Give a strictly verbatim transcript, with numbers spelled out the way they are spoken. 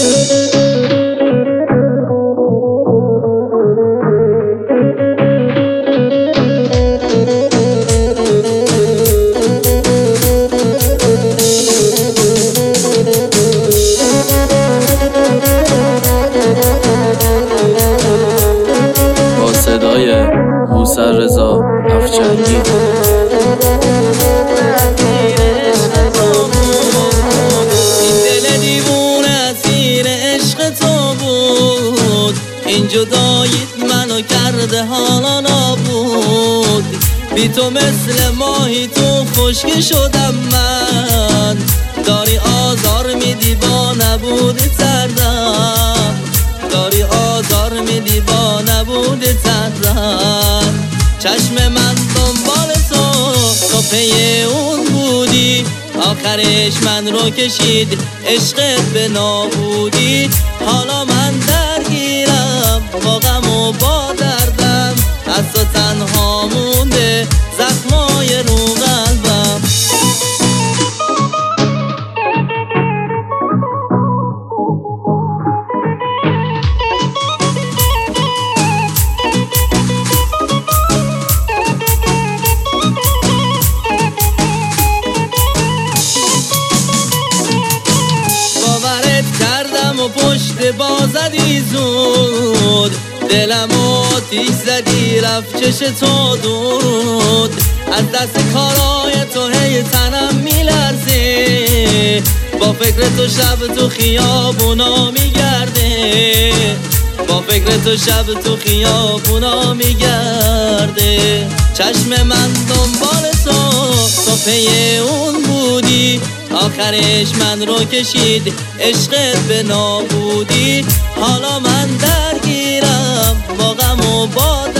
موسر رضا افچنگی. این دل دیوونه اسیر عشق تو بود، این جداییت منو کرده حالا نابود. بی تو مثل ماهی تو خشک شدم من، داری آزار میدی با نبود تردم، داری آزار میدی با نبود تردم. چشم من دنبال تو، تو پی اون بودی، آخرش من رو کشید عشقت به نابودی. حالا من درگیرم با غم و با دردم، از تو تنها مونده زخمای رو قلبم. و پشت بازدی زود، دلم و آتیش زدی رفت چش تو دود. از دست کارای تو هی تنم میلرزه، با فکر تو شب تو خیابونا میگرده، با فکر تو شب تو خیابونا میگرده. چشم من دنبال تو، تو پی اون بودی، آخرش من رو کشید عشقت به نابودی. حالا من درگیرم با غم و با